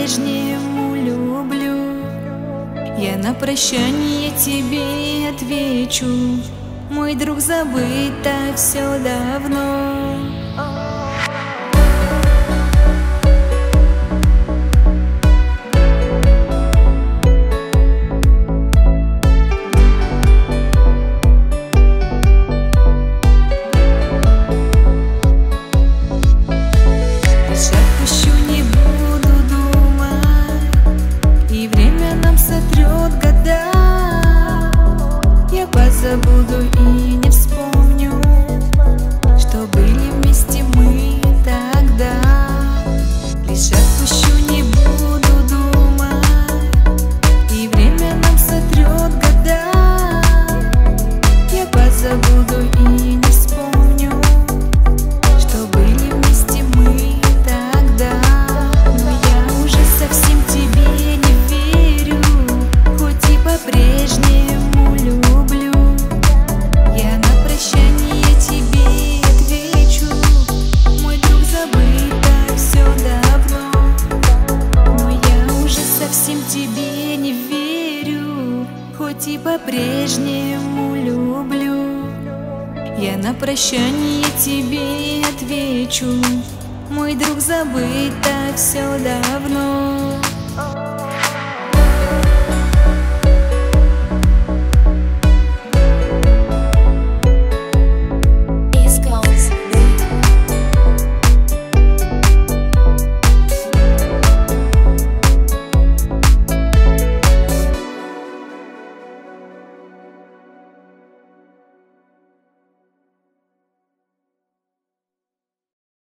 по-прежнему люблю. Я на прощание тебе отвечу: мой друг, забыто все давно. Забуду и не вспомню, что были вместе мы тогда. Лишь отпущу, не буду думать, и время нам сотрет года. Я позабуду и не вспомню, что были вместе мы тогда. Но я уже совсем тебе не верю, хоть и по-прежнему люблю. Тебе не верю, хоть и по-прежнему люблю. Я на прощание тебе отвечу: мой друг, забыто все давно.